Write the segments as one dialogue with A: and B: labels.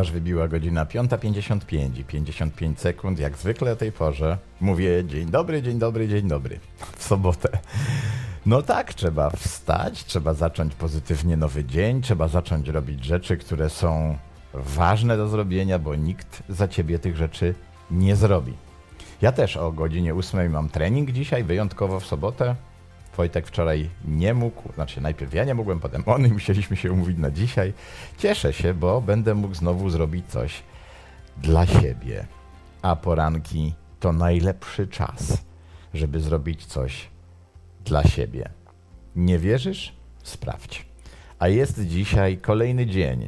A: Ponieważ wybiła godzina 5:55 i 55 sekund, jak zwykle o tej porze, mówię dzień dobry, dzień dobry, dzień dobry. W sobotę. No tak, trzeba wstać, trzeba zacząć pozytywnie nowy dzień, trzeba zacząć robić rzeczy, które są ważne do zrobienia, bo nikt za ciebie tych rzeczy nie zrobi. Ja też o godzinie 8 mam trening dzisiaj, wyjątkowo w sobotę. Wojtek wczoraj nie mógł, znaczy najpierw ja nie mogłem, potem on i musieliśmy się umówić na dzisiaj. Cieszę się, bo będę mógł znowu zrobić coś dla siebie. A poranki to najlepszy czas, żeby zrobić coś dla siebie. Nie wierzysz? Sprawdź. A jest dzisiaj kolejny dzień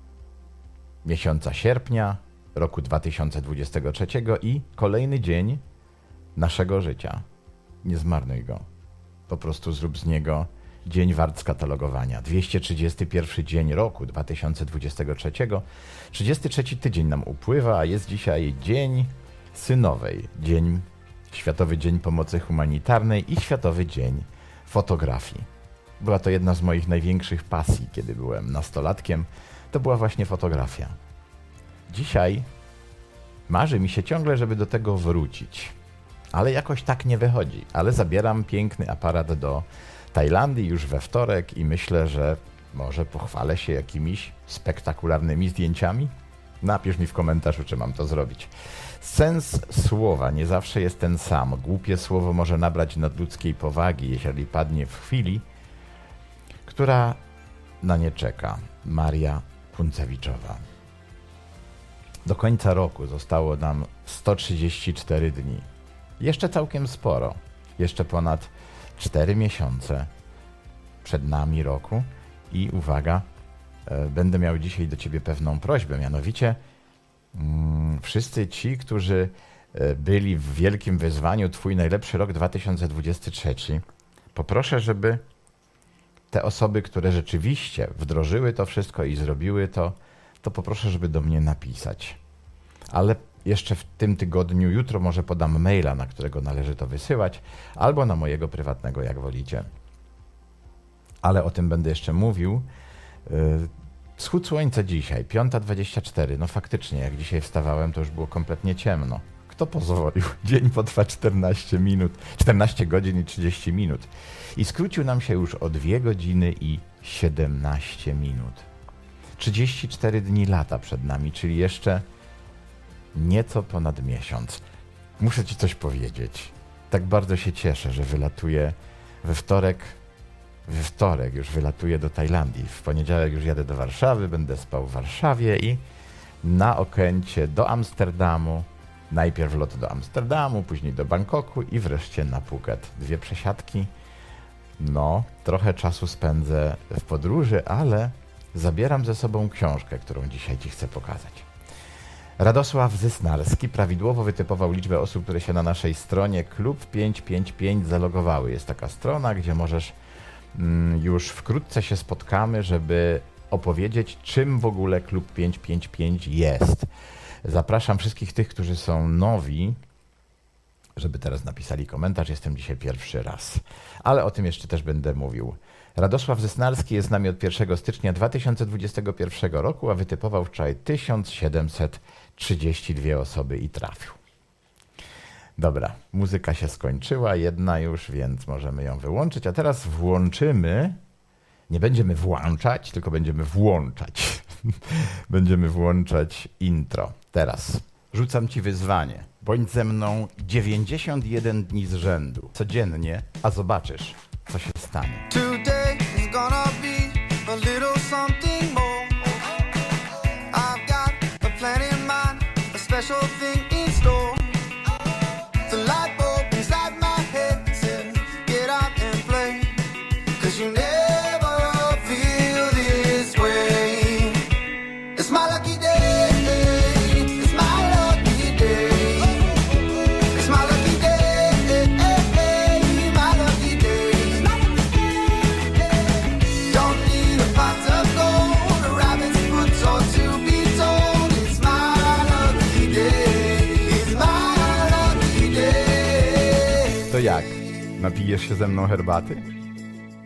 A: miesiąca sierpnia roku 2023 i kolejny dzień naszego życia. Nie zmarnuj go. Po prostu zrób z niego dzień wart skatalogowania. 231 dzień roku 2023. 33 tydzień nam upływa, a jest dzisiaj Dzień Synowej. Światowy Dzień Pomocy Humanitarnej i Światowy Dzień Fotografii. Była to jedna z moich największych pasji, kiedy byłem nastolatkiem. To była właśnie fotografia. Dzisiaj marzy mi się ciągle, żeby do tego wrócić. Ale jakoś tak nie wychodzi. Ale zabieram piękny aparat do Tajlandii już we wtorek i myślę, że może pochwalę się jakimiś spektakularnymi zdjęciami. Napisz mi w komentarzu, czy mam to zrobić. Sens słowa nie zawsze jest ten sam. Głupie słowo może nabrać nadludzkiej powagi, jeżeli padnie w chwili, która na nie czeka. Maria Puncewiczowa. Do końca roku zostało nam 134 dni. Jeszcze całkiem sporo. Jeszcze ponad 4 miesiące przed nami roku. I uwaga, będę miał dzisiaj do ciebie pewną prośbę, mianowicie wszyscy ci, którzy byli w wielkim wyzwaniu Twój najlepszy rok 2023, poproszę, żeby te osoby, które rzeczywiście wdrożyły to wszystko i zrobiły to poproszę, żeby do mnie napisać. Ale jeszcze w tym tygodniu, jutro może podam maila, na którego należy to wysyłać, albo na mojego prywatnego, jak wolicie. Ale o tym będę jeszcze mówił. Wschód słońca dzisiaj, 5:24. No faktycznie, jak dzisiaj wstawałem, to już było kompletnie ciemno. Kto pozwolił? Dzień potrwa 14 godzin i 30 minut. I skrócił nam się już o 2 godziny i 17 minut. 34 dni lata przed nami, czyli jeszcze nieco ponad miesiąc. Muszę ci coś powiedzieć. Tak bardzo się cieszę, że wylatuję we wtorek już wylatuję do Tajlandii. W poniedziałek już jadę do Warszawy, będę spał w Warszawie i na Okęcie do Amsterdamu. Najpierw lot do Amsterdamu, później do Bangkoku i wreszcie na Phuket. 2 przesiadki. No, trochę czasu spędzę w podróży, ale zabieram ze sobą książkę, którą dzisiaj ci chcę pokazać. Radosław Zysnarski prawidłowo wytypował liczbę osób, które się na naszej stronie Klub 555 zalogowały. Jest taka strona, gdzie możesz już wkrótce się spotkamy, żeby opowiedzieć, czym w ogóle Klub 555 jest. Zapraszam wszystkich tych, którzy są nowi, żeby teraz napisali komentarz. Jestem dzisiaj pierwszy raz, ale o tym jeszcze też będę mówił. Radosław Zysnarski jest z nami od 1 stycznia 2021 roku, a wytypował wczoraj 1732 osoby i trafił. Dobra, muzyka się skończyła, jedna już, więc możemy ją wyłączyć, a teraz włączymy, nie będziemy włączać, tylko będziemy włączać. Będziemy włączać intro. Teraz rzucam ci wyzwanie. Bądź ze mną 91 dni z rzędu, codziennie, a zobaczysz, co się stanie.
B: Today is gonna be a little something more. I've got a plan in mind, a special thing in store. The light bulb inside my head says, get out and play, 'cause you never feel this way. It's my lucky day, it's my lucky day. It's my lucky day, my lucky day. Don't need a pot of gold, a rabbit's foot or to be told. It's my lucky day, it's my lucky day.
A: To jak? Napijesz się ze mną herbaty?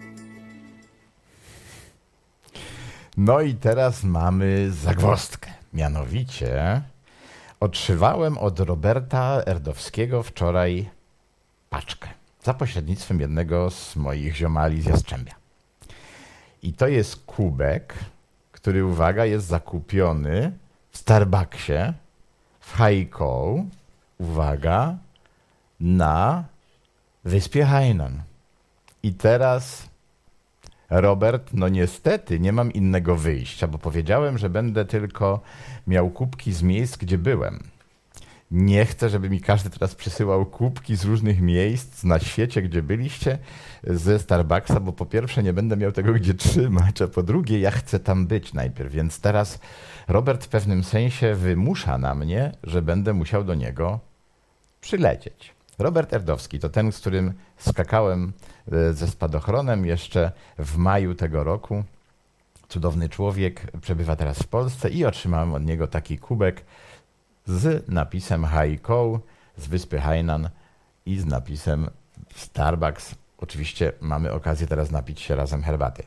A: No i teraz mamy zagwozdkę. Mianowicie otrzymałem od Roberta Erdowskiego wczoraj paczkę za pośrednictwem jednego z moich ziomali z Jastrzębia. I to jest kubek, który, uwaga, jest zakupiony w Starbucksie w Haikou, uwaga, na wyspie Hainan. I teraz, Robert, no niestety nie mam innego wyjścia, bo powiedziałem, że będę tylko miał kubki z miejsc, gdzie byłem. Nie chcę, żeby mi każdy teraz przysyłał kubki z różnych miejsc na świecie, gdzie byliście, ze Starbucksa, bo po pierwsze nie będę miał tego gdzie trzymać, a po drugie ja chcę tam być najpierw. Więc teraz Robert w pewnym sensie wymusza na mnie, że będę musiał do niego przylecieć. Robert Erdowski to ten, z którym skakałem ze spadochronem jeszcze w maju tego roku. Cudowny człowiek, przebywa teraz w Polsce i otrzymałem od niego taki kubek z napisem Haikou z wyspy Hainan i z napisem Starbucks. Oczywiście mamy okazję teraz napić się razem herbaty.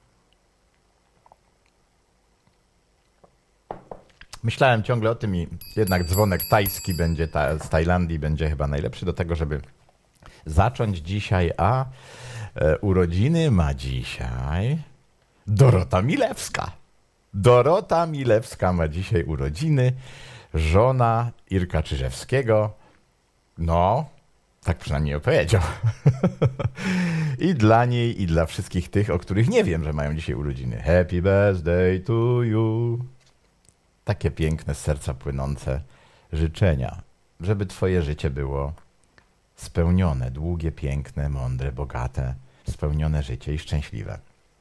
A: Myślałem ciągle o tym i jednak dzwonek tajski będzie z Tajlandii będzie chyba najlepszy do tego, żeby zacząć dzisiaj, a urodziny ma dzisiaj Dorota Milewska. Dorota Milewska ma dzisiaj urodziny, żona Irka Czyżewskiego. No, tak przynajmniej opowiedział. I dla niej, i dla wszystkich tych, o których nie wiem, że mają dzisiaj urodziny. Happy birthday to you. Takie piękne, z serca płynące życzenia, żeby twoje życie było spełnione, długie, piękne, mądre, bogate, spełnione życie i szczęśliwe.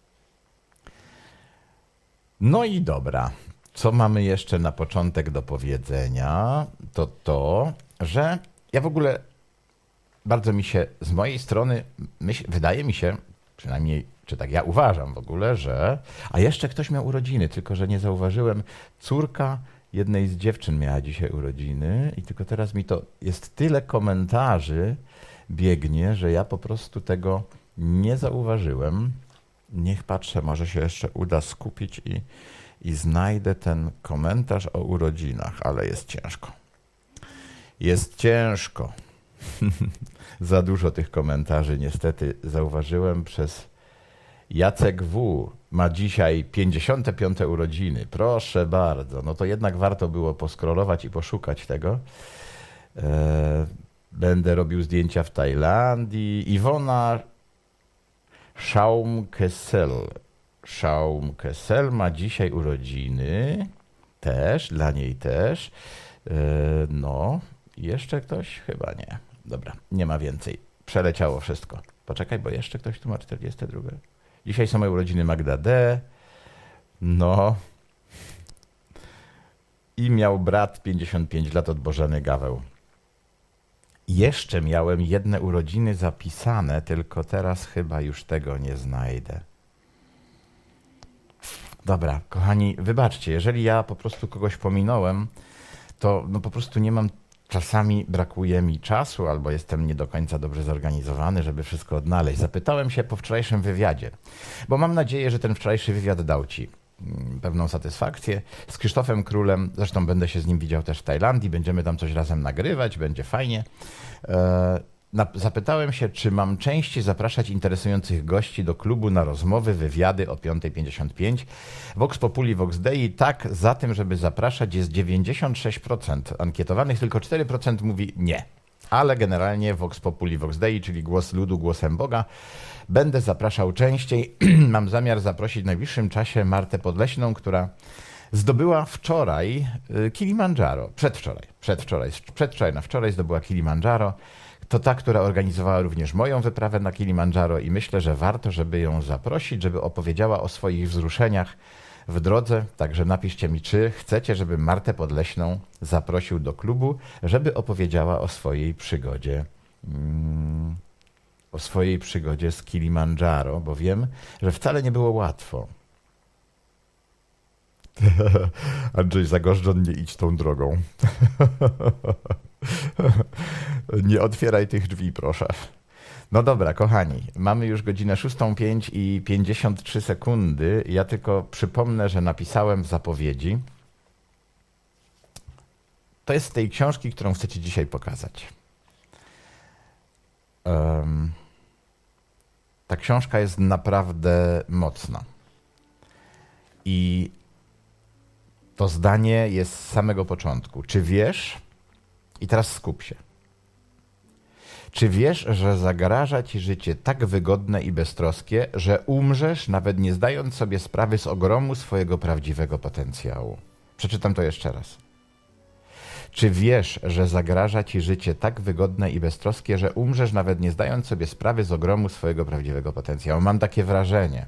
A: No i dobra, co mamy jeszcze na początek do powiedzenia, to, że ja w ogóle bardzo mi się, z mojej strony, wydaje mi się, przynajmniej, czy tak ja uważam w ogóle, że... A jeszcze ktoś miał urodziny, tylko że nie zauważyłem. Córka jednej z dziewczyn miała dzisiaj urodziny i tylko teraz mi to jest tyle komentarzy biegnie, że ja po prostu tego nie zauważyłem. Niech patrzę, może się jeszcze uda skupić i znajdę ten komentarz o urodzinach, ale jest ciężko. Jest ciężko. Za dużo tych komentarzy niestety zauważyłem przez Jacek W. Ma dzisiaj 55. urodziny. Proszę bardzo. No to jednak warto było poskrolować i poszukać tego. Będę robił zdjęcia w Tajlandii. Iwona Schaum-Kessel ma dzisiaj urodziny. Też, dla niej też. No, jeszcze ktoś? Chyba nie. Dobra, nie ma więcej. Przeleciało wszystko. Poczekaj, bo jeszcze ktoś tu ma 42. Dzisiaj są moje urodziny Magda D. No. I miał brat 55 lat od Bożeny Gaweł. Jeszcze miałem jedne urodziny zapisane, tylko teraz chyba już tego nie znajdę. Dobra, kochani, wybaczcie, jeżeli ja po prostu kogoś pominąłem, to no po prostu nie mam, czasami brakuje mi czasu albo jestem nie do końca dobrze zorganizowany, żeby wszystko odnaleźć. Zapytałem się po wczorajszym wywiadzie, bo mam nadzieję, że ten wczorajszy wywiad dał ci pewną satysfakcję. Z Krzysztofem Królem, zresztą będę się z nim widział też w Tajlandii, będziemy tam coś razem nagrywać, będzie fajnie. Zapytałem się, czy mam częściej zapraszać interesujących gości do klubu na rozmowy, wywiady o 5:55. Vox Populi, Vox Dei, tak, za tym, żeby zapraszać jest 96% ankietowanych, tylko 4% mówi nie. Ale generalnie Vox Populi, Vox Dei, czyli głos ludu, głosem Boga, będę zapraszał częściej. Mam zamiar zaprosić w najbliższym czasie Martę Podleśną, która zdobyła wczoraj Kilimandżaro, przedwczoraj na wczoraj zdobyła Kilimandżaro. To ta, która organizowała również moją wyprawę na Kilimandżaro i myślę, że warto, żeby ją zaprosić, żeby opowiedziała o swoich wzruszeniach w drodze. Także napiszcie mi, czy chcecie, żeby Martę Podleśną zaprosił do klubu, żeby opowiedziała o swojej przygodzie z Kilimandżaro, bo wiem, że wcale nie było łatwo. Andrzej Zagorzczon, nie idź tą drogą. Nie otwieraj tych drzwi, proszę. No dobra, kochani, mamy już godzinę 6:05 i 53 sekundy. Ja tylko przypomnę, że napisałem w zapowiedzi, To jest z tej książki, którą chcę ci dzisiaj pokazać. Ta książka jest naprawdę mocna. I to zdanie jest z samego początku. Czy wiesz, i teraz skup się, czy wiesz, że zagraża ci życie tak wygodne i beztroskie, że umrzesz, nawet nie zdając sobie sprawy z ogromu swojego prawdziwego potencjału? Przeczytam to jeszcze raz. Czy wiesz, że zagraża ci życie tak wygodne i beztroskie, że umrzesz, nawet nie zdając sobie sprawy z ogromu swojego prawdziwego potencjału? Mam takie wrażenie,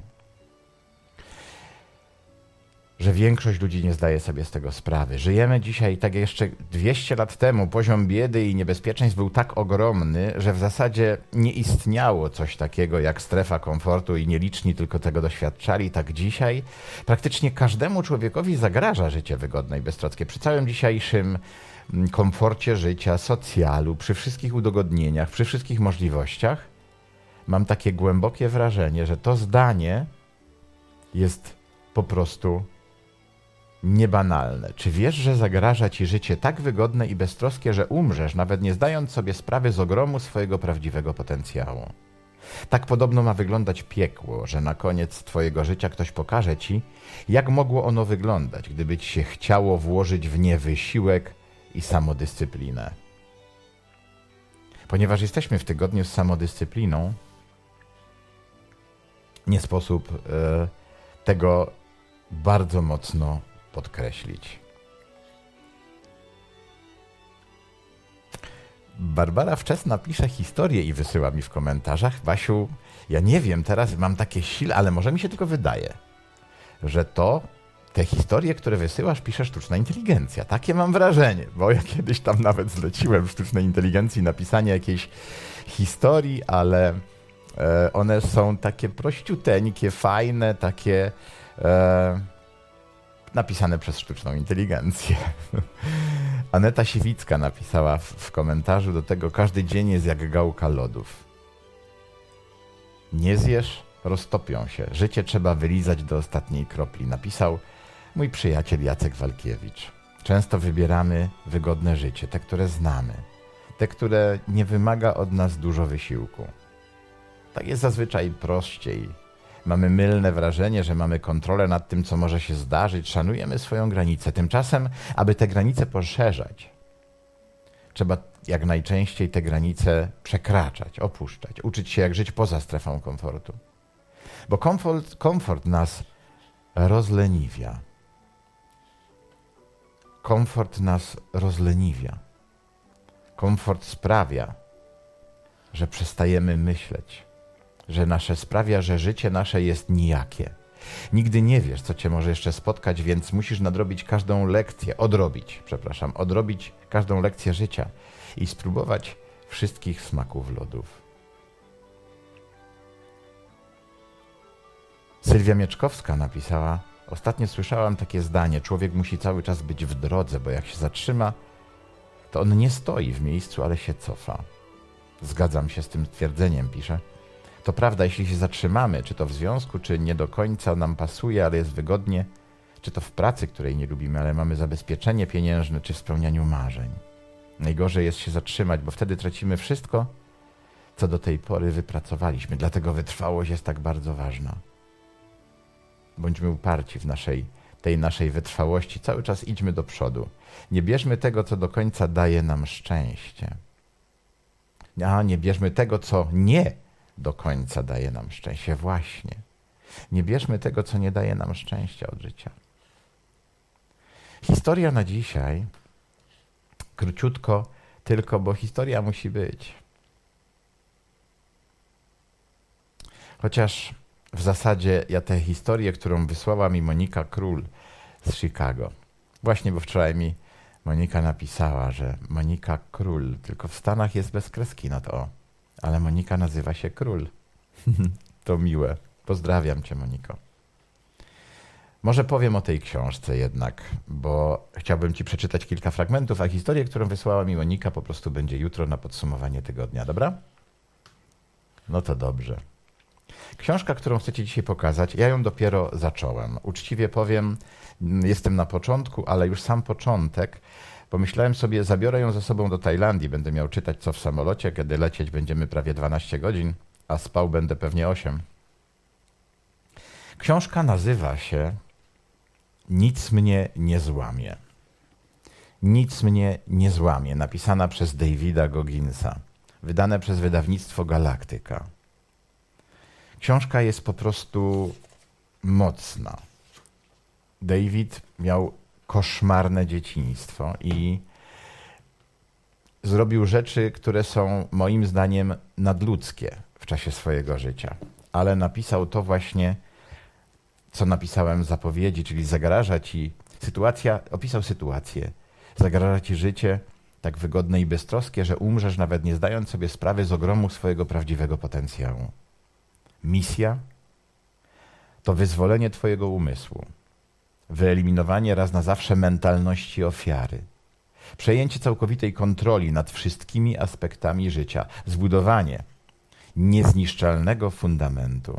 A: że większość ludzi nie zdaje sobie z tego sprawy. Żyjemy dzisiaj, tak jak jeszcze 200 lat temu, poziom biedy i niebezpieczeństw był tak ogromny, że w zasadzie nie istniało coś takiego jak strefa komfortu i nieliczni tylko tego doświadczali. Tak dzisiaj praktycznie każdemu człowiekowi zagraża życie wygodne i beztroskie. Przy całym dzisiejszym komforcie życia, socjalu, przy wszystkich udogodnieniach, przy wszystkich możliwościach, mam takie głębokie wrażenie, że to zdanie jest po prostu niebanalne. Czy wiesz, że zagraża ci życie tak wygodne i beztroskie, że umrzesz, nawet nie zdając sobie sprawy z ogromu swojego prawdziwego potencjału? Tak podobno ma wyglądać piekło, że na koniec twojego życia ktoś pokaże ci, jak mogło ono wyglądać, gdyby ci się chciało włożyć w nie wysiłek i samodyscyplinę. Ponieważ jesteśmy w tygodniu z samodyscypliną, nie sposób tego bardzo mocno podkreślić. Barbara Wczesna pisze historię i wysyła mi w komentarzach. Basiu, ja nie wiem, teraz mam takie siły, ale może mi się tylko wydaje, że te historie, które wysyłasz, pisze sztuczna inteligencja. Takie mam wrażenie, bo ja kiedyś tam nawet zleciłem sztucznej inteligencji napisanie jakiejś historii, ale one są takie prościuteńkie, fajne, takie napisane przez sztuczną inteligencję. Aneta Siwicka napisała w komentarzu do tego: każdy dzień jest jak gałka lodów. Nie zjesz, roztopią się. Życie trzeba wylizać do ostatniej kropli. Napisał mój przyjaciel Jacek Walkiewicz. Często wybieramy wygodne życie, te, które znamy, te, które nie wymaga od nas dużo wysiłku. Tak jest zazwyczaj prościej. Mamy mylne wrażenie, że mamy kontrolę nad tym, co może się zdarzyć, szanujemy swoją granicę. Tymczasem, aby te granice poszerzać, trzeba jak najczęściej te granice przekraczać, opuszczać, uczyć się, jak żyć poza strefą komfortu. Bo komfort nas rozleniwia. Komfort nas rozleniwia. Komfort sprawia, że przestajemy myśleć, że sprawia, że życie nasze jest nijakie. Nigdy nie wiesz, co cię może jeszcze spotkać, więc musisz odrobić każdą lekcję życia i spróbować wszystkich smaków lodów. Sylwia Mieczkowska napisała: ostatnio słyszałam takie zdanie: człowiek musi cały czas być w drodze, bo jak się zatrzyma, to on nie stoi w miejscu, ale się cofa. Zgadzam się z tym twierdzeniem, pisze. To prawda, jeśli się zatrzymamy, czy to w związku, czy nie do końca nam pasuje, ale jest wygodnie, czy to w pracy, której nie lubimy, ale mamy zabezpieczenie pieniężne, czy w spełnianiu marzeń. Najgorzej jest się zatrzymać, bo wtedy tracimy wszystko, co do tej pory wypracowaliśmy. Dlatego wytrwałość jest tak bardzo ważna. Bądźmy uparci w tej naszej wytrwałości. Cały czas idźmy do przodu. Nie bierzmy tego, co do końca daje nam szczęście. Nie bierzmy tego, co nie do końca daje nam szczęście. Właśnie. Nie bierzmy tego, co nie daje nam szczęścia od życia. Historia na dzisiaj, króciutko tylko, bo historia musi być. Chociaż w zasadzie ja tę historię, którą wysłała mi Monika Król z Chicago. Właśnie, bo wczoraj mi Monika napisała, że Monika Król, tylko w Stanach jest bez kreski nad o. Ale Monika nazywa się Król. To miłe. Pozdrawiam cię, Moniko. Może powiem o tej książce jednak, bo chciałbym ci przeczytać kilka fragmentów, a historię, którą wysłała mi Monika, po prostu będzie jutro na podsumowanie tygodnia, dobra? No to dobrze. Książka, którą chcę ci dzisiaj pokazać, ja ją dopiero zacząłem. Uczciwie powiem, jestem na początku, ale już sam początek Pomyślałem sobie, zabiorę ją ze sobą do Tajlandii, będę miał czytać co w samolocie, kiedy lecieć będziemy prawie 12 godzin, a spał będę pewnie 8. Książka nazywa się Nic mnie nie złamie. Nic mnie nie złamie, napisana przez Davida Gogginsa, wydane przez wydawnictwo Galaktyka. Książka jest po prostu mocna. David miał koszmarne dzieciństwo i zrobił rzeczy, które są moim zdaniem nadludzkie w czasie swojego życia. Ale napisał to właśnie, co napisałem w zapowiedzi, czyli zagraża ci opisał sytuację, zagraża ci życie tak wygodne i beztroskie, że umrzesz nawet nie zdając sobie sprawy z ogromu swojego prawdziwego potencjału. Misja to wyzwolenie twojego umysłu, wyeliminowanie raz na zawsze mentalności ofiary, przejęcie całkowitej kontroli nad wszystkimi aspektami życia, zbudowanie niezniszczalnego fundamentu.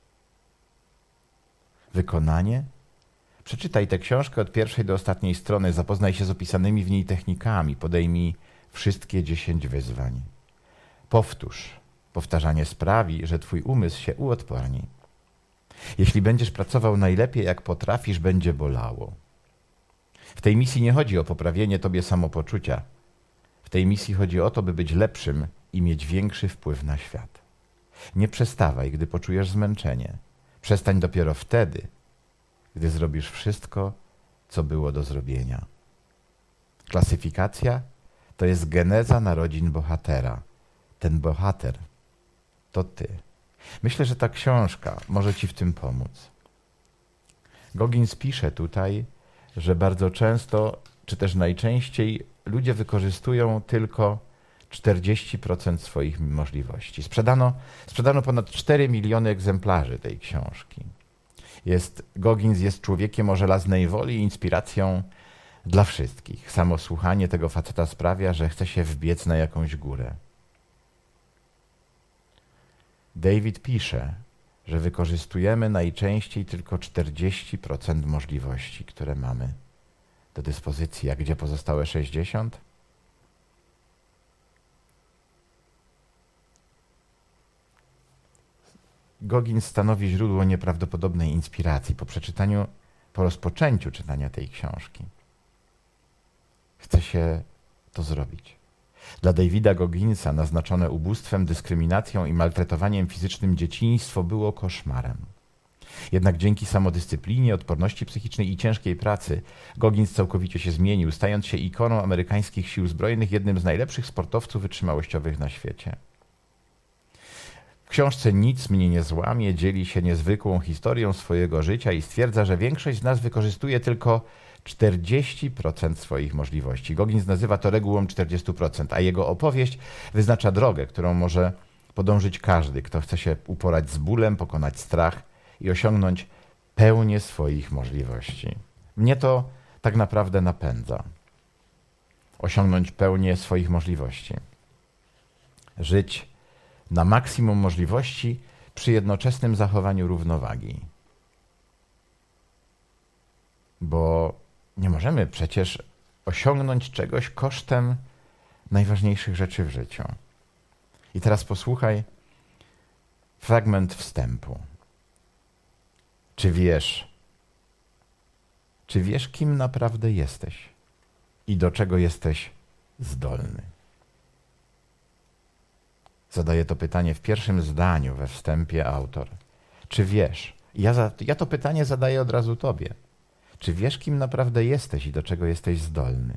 A: Wykonanie? Przeczytaj tę książkę od pierwszej do ostatniej strony, zapoznaj się z opisanymi w niej technikami, podejmij wszystkie 10 wyzwań. Powtórz. Powtarzanie sprawi, że twój umysł się uodporni. Jeśli będziesz pracował najlepiej, jak potrafisz, będzie bolało. W tej misji nie chodzi o poprawienie tobie samopoczucia. W tej misji chodzi o to, by być lepszym i mieć większy wpływ na świat. Nie przestawaj, gdy poczujesz zmęczenie. Przestań dopiero wtedy, gdy zrobisz wszystko, co było do zrobienia. Klasyfikacja to jest geneza narodzin bohatera. Ten bohater to ty. Myślę, że ta książka może ci w tym pomóc. Goggins pisze tutaj, że bardzo często, czy też najczęściej ludzie wykorzystują tylko 40% swoich możliwości. Sprzedano ponad 4 miliony egzemplarzy tej książki. Goggins jest człowiekiem o żelaznej woli i inspiracją dla wszystkich. Samo słuchanie tego faceta sprawia, że chce się wbiec na jakąś górę. David pisze, że wykorzystujemy najczęściej tylko 40% możliwości, które mamy do dyspozycji. A gdzie pozostałe 60%? Goggins stanowi źródło nieprawdopodobnej inspiracji po rozpoczęciu czytania tej książki. Chce się to zrobić. Dla Davida Gogginsa naznaczone ubóstwem, dyskryminacją i maltretowaniem fizycznym dzieciństwo było koszmarem. Jednak dzięki samodyscyplinie, odporności psychicznej i ciężkiej pracy Goggins całkowicie się zmienił, stając się ikoną amerykańskich sił zbrojnych, jednym z najlepszych sportowców wytrzymałościowych na świecie. W książce Nic mnie nie złamie dzieli się niezwykłą historią swojego życia i stwierdza, że większość z nas wykorzystuje tylko 40% swoich możliwości. Goggins nazywa to regułą 40%, a jego opowieść wyznacza drogę, którą może podążyć każdy, kto chce się uporać z bólem, pokonać strach i osiągnąć pełnię swoich możliwości. Mnie to tak naprawdę napędza. Osiągnąć pełnię swoich możliwości. Żyć na maksimum możliwości przy jednoczesnym zachowaniu równowagi. Bo nie możemy przecież osiągnąć czegoś kosztem najważniejszych rzeczy w życiu. I teraz posłuchaj fragment wstępu. Czy wiesz, kim naprawdę jesteś i do czego jesteś zdolny? Zadaje to pytanie w pierwszym zdaniu we wstępie autor. Czy wiesz? Ja to pytanie zadaję od razu tobie. Czy wiesz, kim naprawdę jesteś i do czego jesteś zdolny?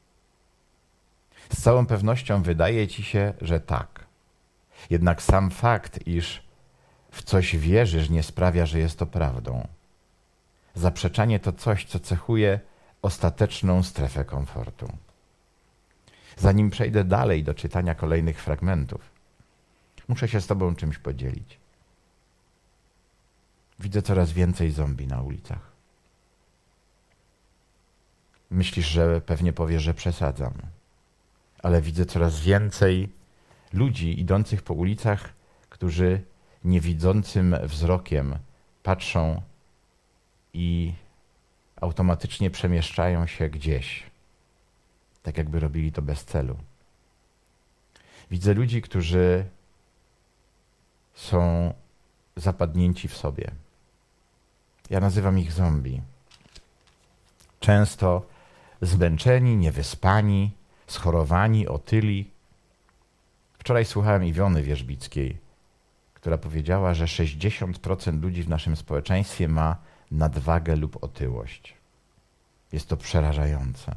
A: Z całą pewnością wydaje ci się, że tak. Jednak sam fakt, iż w coś wierzysz, nie sprawia, że jest to prawdą. Zaprzeczanie to coś, co cechuje ostateczną strefę komfortu. Zanim przejdę dalej do czytania kolejnych fragmentów, muszę się z tobą czymś podzielić. Widzę coraz więcej zombie na ulicach. Myślisz, że pewnie powiesz, że przesadzam. Ale widzę coraz więcej ludzi idących po ulicach, którzy niewidzącym wzrokiem patrzą i automatycznie przemieszczają się gdzieś. tak jakby robili to bez celu. Widzę ludzi, którzy są zapadnięci w sobie. Ja nazywam ich zombie. Często zmęczeni, niewyspani, schorowani, otyli. Wczoraj słuchałem Iwony Wierzbickiej, która powiedziała, że 60% ludzi w naszym społeczeństwie ma nadwagę lub otyłość. Jest to przerażające.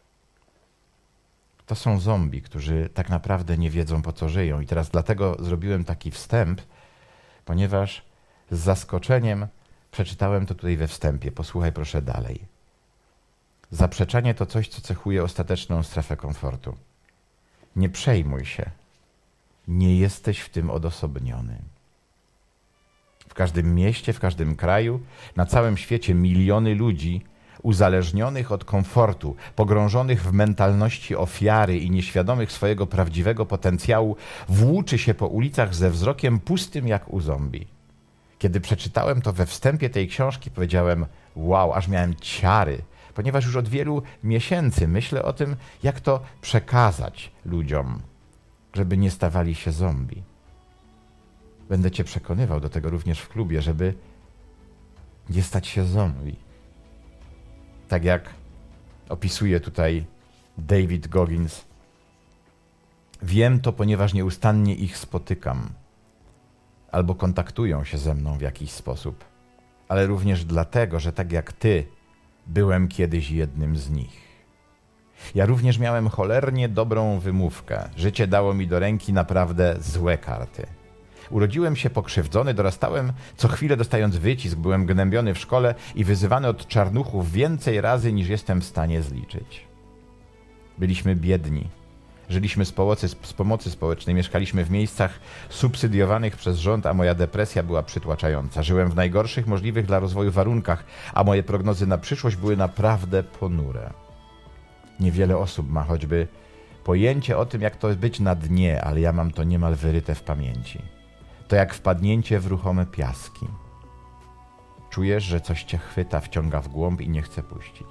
A: To są zombie, którzy tak naprawdę nie wiedzą, po co żyją. I teraz dlatego zrobiłem taki wstęp, ponieważ z zaskoczeniem przeczytałem to tutaj we wstępie. Posłuchaj proszę dalej. Zaprzeczenie to coś, co cechuje ostateczną strefę komfortu. Nie przejmuj się. Nie jesteś w tym odosobniony. W każdym mieście, w każdym kraju, na całym świecie miliony ludzi uzależnionych od komfortu, pogrążonych w mentalności ofiary i nieświadomych swojego prawdziwego potencjału, włóczy się po ulicach ze wzrokiem pustym jak u zombie. Kiedy przeczytałem to we wstępie tej książki, powiedziałem: wow, aż miałem ciary, ponieważ już od wielu miesięcy myślę o tym, jak to przekazać ludziom, żeby nie stawali się zombie. Będę cię przekonywał do tego również w klubie, żeby nie stać się zombie. Tak jak opisuje tutaj David Goggins. Wiem to, ponieważ nieustannie ich spotykam albo kontaktują się ze mną w jakiś sposób, ale również dlatego, że tak jak ty, byłem kiedyś jednym z nich. Ja również miałem cholernie dobrą wymówkę. Życie dało mi do ręki naprawdę złe karty. Urodziłem się pokrzywdzony, dorastałem co chwilę dostając wycisk, byłem gnębiony w szkole i wyzywany od czarnuchów więcej razy niż jestem w stanie zliczyć. Byliśmy biedni. Żyliśmy z pomocy społecznej, mieszkaliśmy w miejscach subsydiowanych przez rząd, a moja depresja była przytłaczająca. Żyłem w najgorszych możliwych dla rozwoju warunkach, a moje prognozy na przyszłość były naprawdę ponure. Niewiele osób ma choćby pojęcie o tym, jak to być na dnie, ale ja mam to niemal wyryte w pamięci. To jak wpadnięcie w ruchome piaski. Czujesz, że coś cię chwyta, wciąga w głąb i nie chce puścić.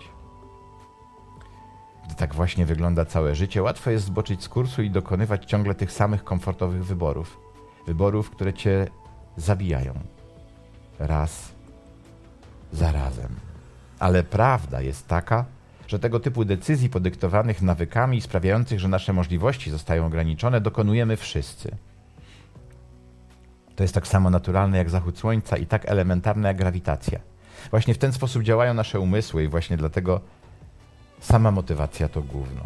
A: Gdy tak właśnie wygląda całe życie, łatwo jest zboczyć z kursu i dokonywać ciągle tych samych komfortowych wyborów. Wyborów, które cię zabijają. Raz za razem. Ale prawda jest taka, że tego typu decyzji podyktowanych nawykami i sprawiających, że nasze możliwości zostają ograniczone, dokonujemy wszyscy. To jest tak samo naturalne jak zachód słońca i tak elementarne jak grawitacja. Właśnie w ten sposób działają nasze umysły i właśnie dlatego sama motywacja to gówno.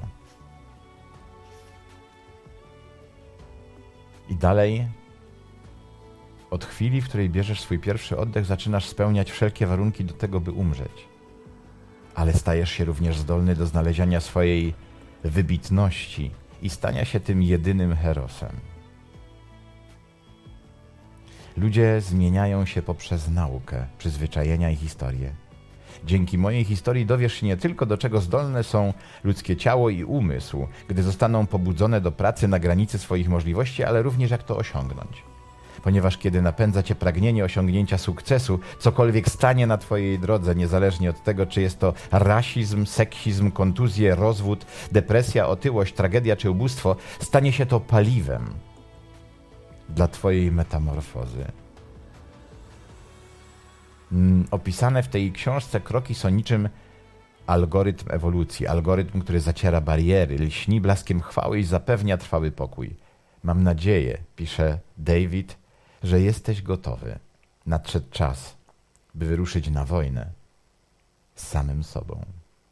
A: I dalej, od chwili, w której bierzesz swój pierwszy oddech, zaczynasz spełniać wszelkie warunki do tego, by umrzeć. Ale stajesz się również zdolny do znalezienia swojej wybitności i stania się tym jedynym herosem. Ludzie zmieniają się poprzez naukę, przyzwyczajenia i historię. Dzięki mojej historii dowiesz się nie tylko, do czego zdolne są ludzkie ciało i umysł, gdy zostaną pobudzone do pracy na granicy swoich możliwości, ale również jak to osiągnąć. Ponieważ kiedy napędza cię pragnienie osiągnięcia sukcesu, cokolwiek stanie na twojej drodze, niezależnie od tego, czy jest to rasizm, seksizm, kontuzje, rozwód, depresja, otyłość, tragedia czy ubóstwo, stanie się to paliwem dla twojej metamorfozy. Opisane w tej książce kroki są niczym algorytm ewolucji, algorytm, który zaciera bariery, lśni blaskiem chwały i zapewnia trwały pokój. Mam nadzieję, pisze David, że jesteś gotowy. Nadszedł czas, by wyruszyć na wojnę z samym sobą.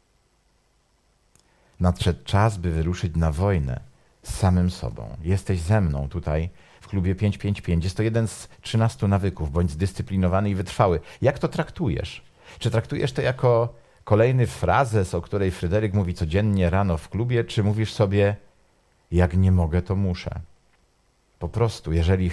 A: Nadszedł czas, by wyruszyć na wojnę z samym sobą. Jesteś ze mną tutaj w klubie 555. Jest to jeden z 13 nawyków. Bądź zdyscyplinowany i wytrwały. Jak to traktujesz? Czy traktujesz to jako kolejny frazes, o której Fryderyk mówi codziennie rano w klubie, czy mówisz sobie, jak nie mogę, to muszę? Po prostu, jeżeli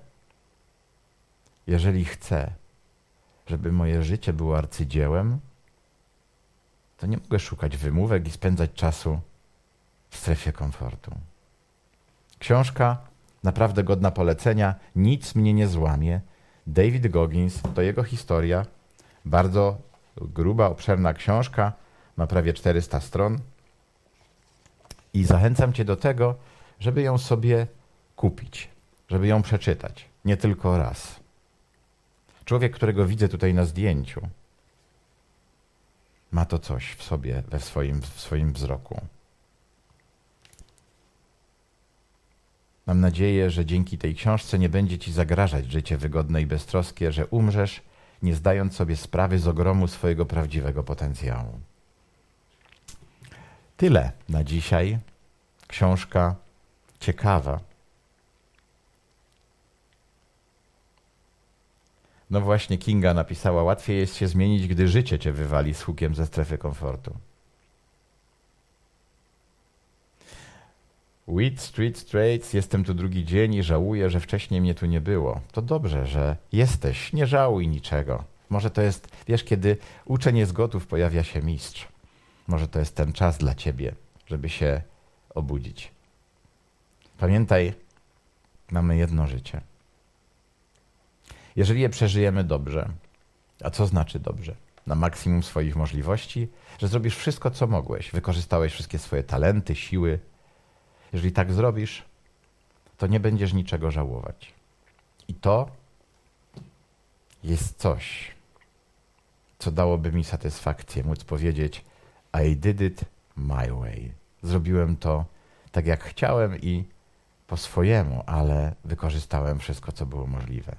A: chcę, żeby moje życie było arcydziełem, to nie mogę szukać wymówek i spędzać czasu w strefie komfortu. Książka naprawdę godna polecenia, nic mnie nie złamie. David Goggins, to jego historia, bardzo gruba, obszerna książka, ma prawie 400 stron. I zachęcam cię do tego, żeby ją sobie kupić, żeby ją przeczytać. Nie tylko raz. Człowiek, którego widzę tutaj na zdjęciu, ma to coś w sobie, w swoim wzroku. Mam nadzieję, że dzięki tej książce nie będzie ci zagrażać życie wygodne i beztroskie, że umrzesz, nie zdając sobie sprawy z ogromu swojego prawdziwego potencjału. Tyle na dzisiaj. Książka ciekawa. No właśnie Kinga napisała, łatwiej jest się zmienić, gdy życie cię wywali z hukiem ze strefy komfortu. Wheat Street Straits, jestem tu drugi dzień i żałuję, że wcześniej mnie tu nie było. To dobrze, że jesteś, nie żałuj niczego. Może to jest, wiesz, kiedy uczeń jest gotów, pojawia się mistrz. Może to jest ten czas dla ciebie, żeby się obudzić. Pamiętaj, mamy jedno życie. Jeżeli je przeżyjemy dobrze, a co znaczy dobrze? Na maksimum swoich możliwości, że zrobisz wszystko, co mogłeś, wykorzystałeś wszystkie swoje talenty, siły. Jeżeli tak zrobisz, to nie będziesz niczego żałować. I to jest coś, co dałoby mi satysfakcję, móc powiedzieć I did it my way. Zrobiłem to tak, jak chciałem i po swojemu, ale wykorzystałem wszystko, co było możliwe.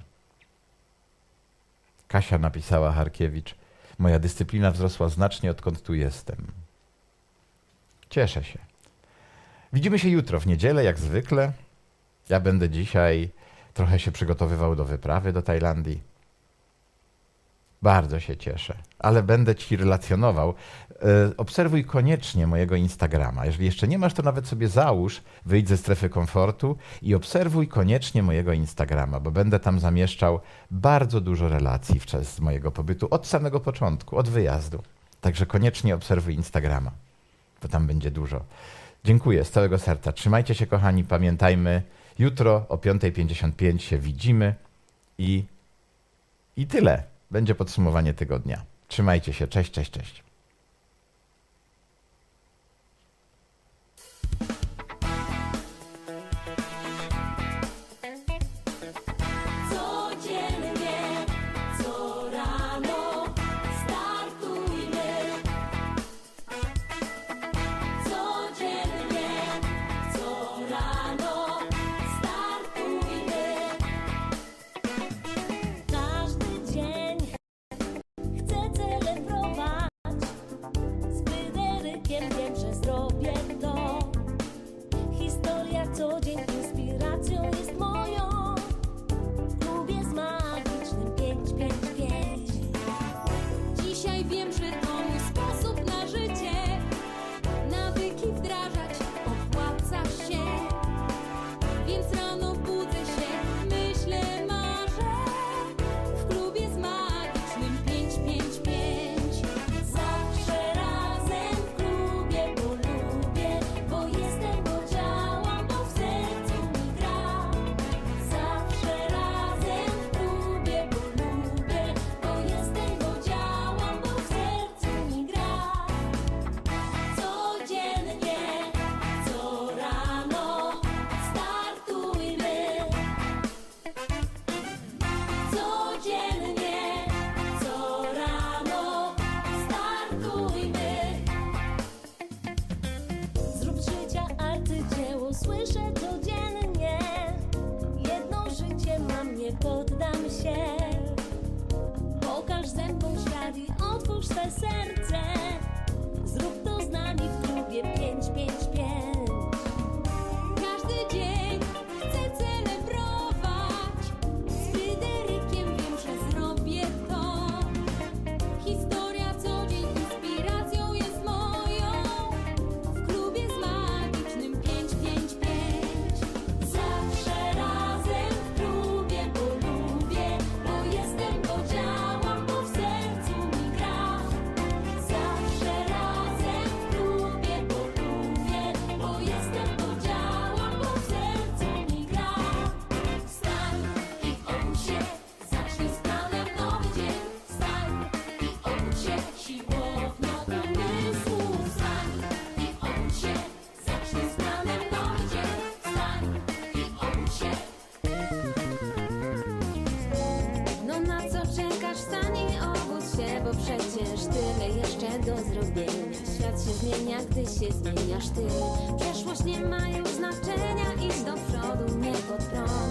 A: Kasia napisała, Harkiewicz, moja dyscyplina wzrosła znacznie, odkąd tu jestem. Cieszę się. Widzimy się jutro, w niedzielę, jak zwykle. Ja będę dzisiaj trochę się przygotowywał do wyprawy do Tajlandii. Bardzo się cieszę, ale będę ci relacjonował. Obserwuj koniecznie mojego Instagrama. Jeżeli jeszcze nie masz, to nawet sobie załóż, wyjdź ze strefy komfortu i obserwuj koniecznie mojego Instagrama, bo będę tam zamieszczał bardzo dużo relacji z mojego pobytu od samego początku, od wyjazdu. Także koniecznie obserwuj Instagrama, bo tam będzie dużo. Dziękuję z całego serca. Trzymajcie się, kochani. Pamiętajmy, jutro o 5:55 się widzimy i tyle. Będzie podsumowanie tygodnia. Trzymajcie się. Cześć, cześć, cześć.
C: Serce, zrób to z nami w klubie 555. Każdy dzień chcę celebrować. Z Fryderykiem wiem, że zrobię to. Historia co dzień inspiracją jest moją. W klubie z magicznym 555. Zawsze razem w klubie, bo lubię, bo jestem, bo działam, bo w sercu mi gra. Zawsze razem w klubie. do zrobienia. Świat się zmienia, gdy się zmieniasz ty. Przeszłość nie ma już znaczenia, idź do przodu, nie pod prąd.